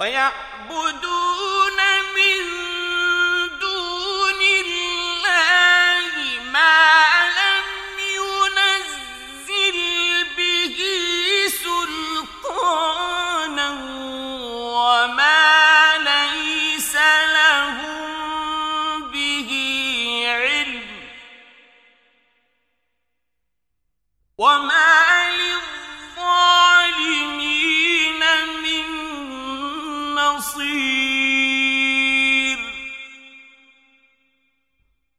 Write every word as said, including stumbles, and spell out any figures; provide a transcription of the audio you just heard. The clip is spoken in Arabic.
ويعبدون من دون الله ما لم ينزل به سلطانا وما ليس لهم به علم وما